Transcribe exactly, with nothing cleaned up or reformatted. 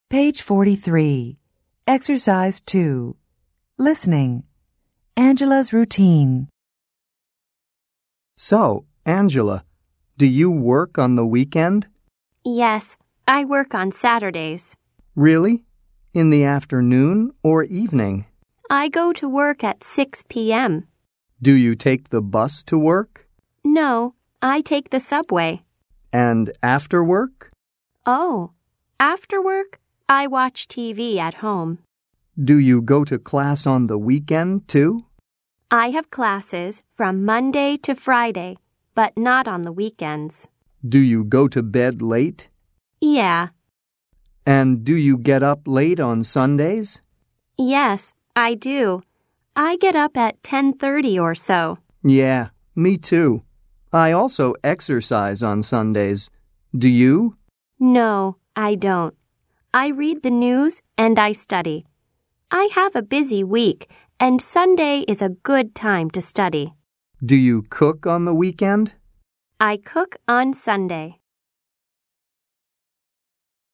Page forty-three. Exercise two. Listening. Angela's routine. So, Angela, do you work on the weekend? Yes, I work on Saturdays. Really? In the afternoon or evening? I go to work at six p.m. Do you take the bus to work? No, I take the subway. And after work? Oh, after work, I watch T V at home. Do you go to class on the weekend, too? I have classes from Monday to Friday, but not on the weekends. Do you go to bed late? Yeah. And do you get up late on Sundays? Yes, I do. I get up at ten thirty or so. Yeah, me too. I also exercise on Sundays. Do you? No, I don't. I read the news and I study. I have a busy week, and Sunday is a good time to study. Do you cook on the weekend? I cook on Sunday.